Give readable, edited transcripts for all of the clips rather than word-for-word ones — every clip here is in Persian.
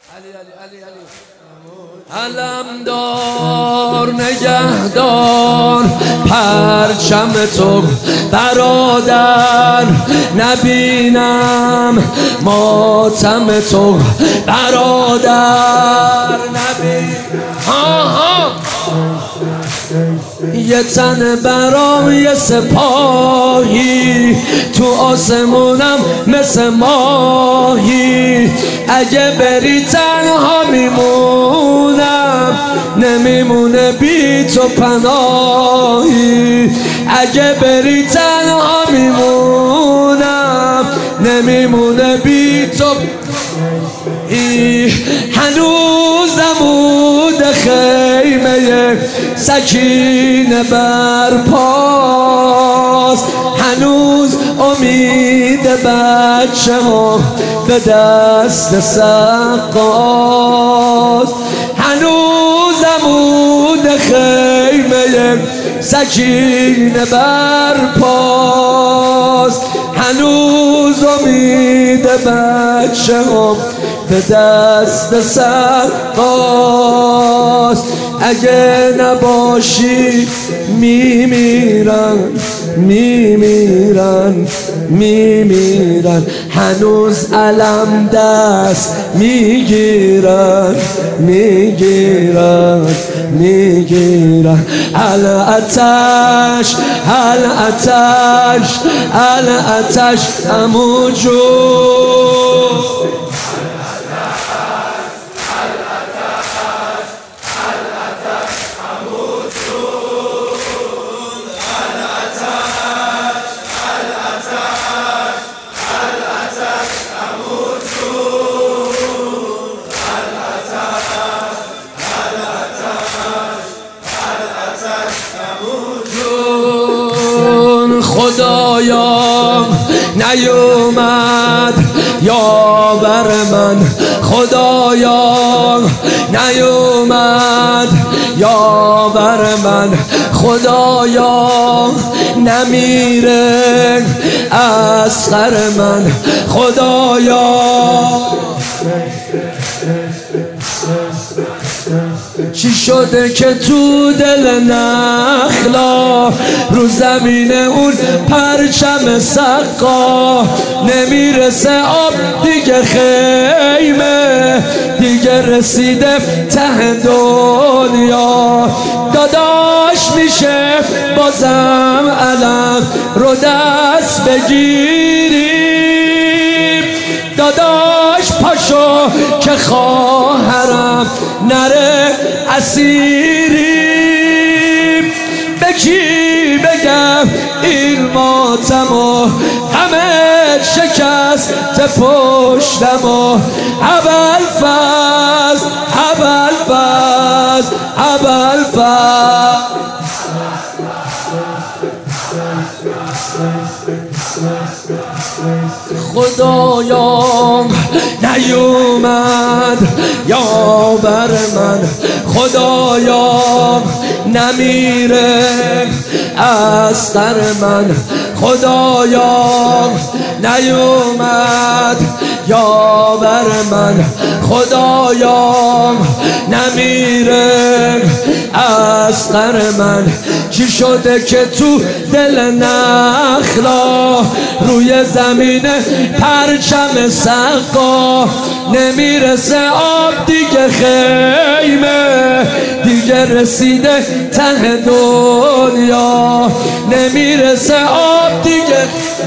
علمدار نگهدار پرچم تو برادر، نبینم ماتم تو برادر، نبینم یه تن برای سپاهی تو آسمونم مثل ماهی، اگه بری تنها میمونم نمیمونه بی تو پناهی، اگه بری تنها میمونم نمیمونه بی تو هنوز نمود خیمه سکینه برپاست، هنوز امید بچه ها به دست سقاست، هنوز نمود خیمه سکینه برپاست، هنوز امید بچه ها به دست سقاست، اگه نباشی میمیرن میمیرن میمیرن، هنوز علم دست میگیرن میگیرن میگیرن، الاتش الاتش الاتش عمو جون، خدایا نیومد یاور من، خدایا نیومد یاور من، خدایا نمیره اصغر من، خدایا چی شده که تو دل نخلا رو زمین اون پرچم سقا نمیرسه آب دیگه، خیمه دیگه رسیده ته دنیا، داداش میشه بازم علم رو دست بگیریم، داداش پاشو که خواهرم نره اسیریم، به کی بگم این ماتم و غمت شکست پشتم و ابوالفضل ابوالفضل ابوالفضل خدایا نیومد یاور من، خدایا نمیره اصغر من، خدایا نیومد یاور من، خدایا نمیره اصغر من، چی شده که تو دل نخلا روی زمین پرچم سقا نمیرسه آب دیگه، خیمه دیگه رسیده ته دنیا، نمیرسه آب دیگه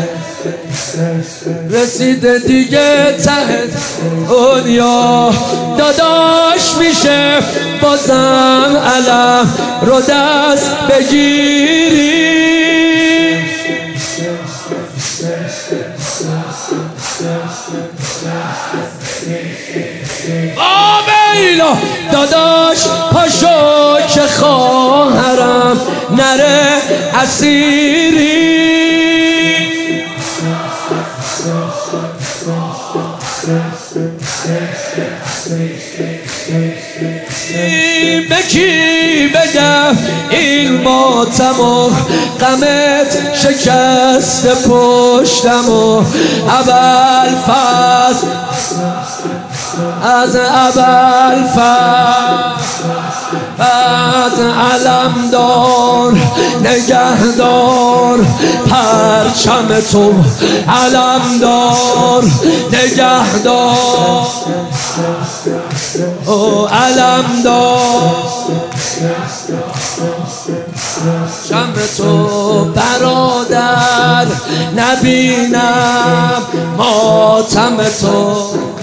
رسیده دیگه ته دنیا، داداش میشه بازم علم رو دست بگیری، آبیلا داداش پاشو که خواهرم نره اسیری، به کی بگم این ماتم و غمت شکست پشتم و ابوالفضل از ابوالفضل علمدار نگهدار پرچم تو علمدار نگهدار او علمدار شم تو برادر نبینم ماتم تو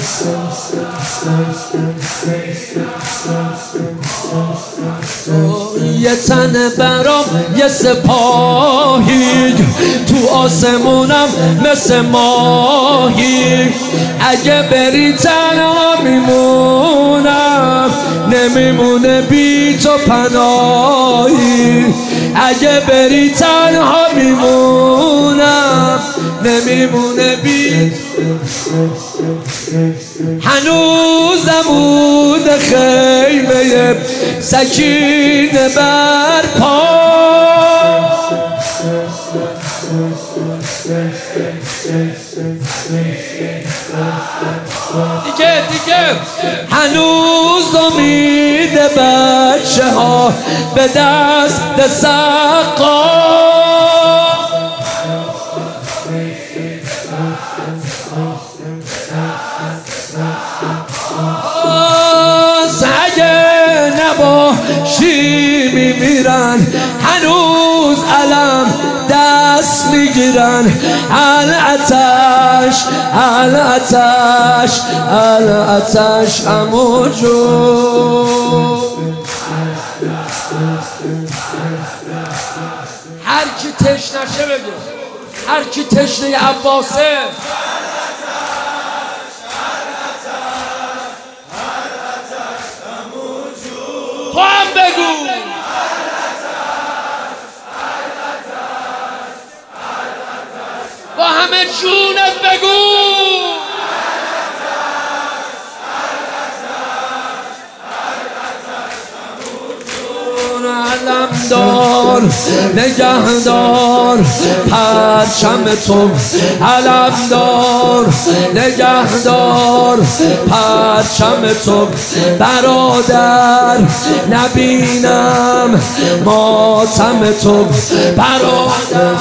یه تن برام یه سپاهی تو آسمونم مثل ماهی اگه بری تنها میمونم نمیمونه بی تو پناهی اگه بری تنها میمونم نمیمونه بی هنوزم بود خیمه سکینه بر پا دیگه هنوز امید بچه ها به دست سقا اگه نباشی میمیرن هنوز علم دست میگیرن الاتش الاتش الاتش عمو جون هر کی تشنشه بگه هر کی تشنه عباسه تو هم بگو با همه جونت بگو علمدار نگهدار پرچم تو علمدار نگهدار پرچم تو برادر نبینم ماتم تو برادر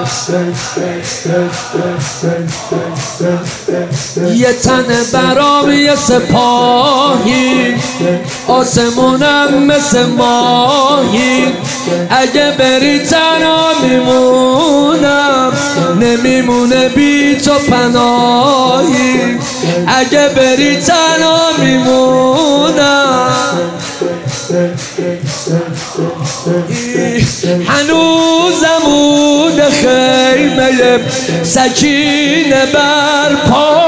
یه تن برام یه سپاهی آسمونم مثل ماهی اگه بری تنها میمونم نمیمونه بی تو پناهی اگه بری تنها میمونم هنوزم بود خیمه سکینه بر پا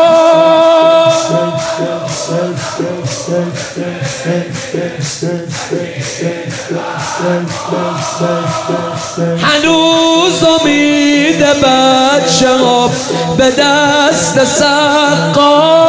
هنوز امید بچه ها به دست سقا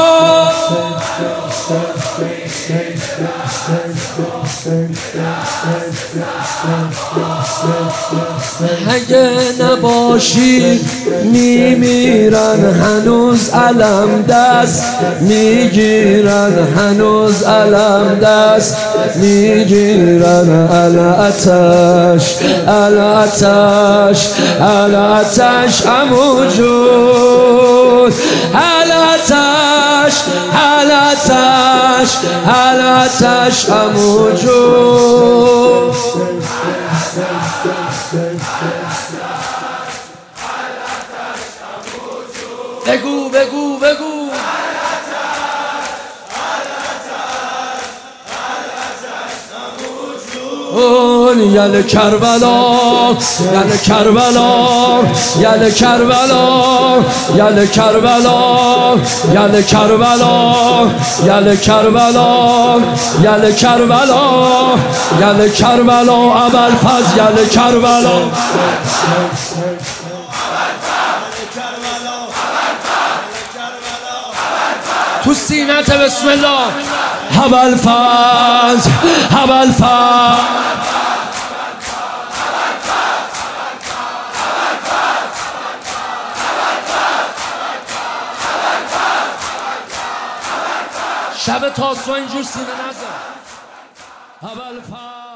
اگه نباشی میمیرن هنوز علم دست میگیرن هنوز علم دست میگیرن الاتش الاتش الاتش عمو جون الاتش الاتش الاتش عمو جون بگو بگو بگو یل کربلا یل کربلا یل کربلا یل کربلا یل کربلا یل کربلا یل کربلا یل کربلا ابوالفضل یل کربلا تو سینت بسم الله ابوالفضل ابوالفضل شب تاسو اینجور سینه نزن. اول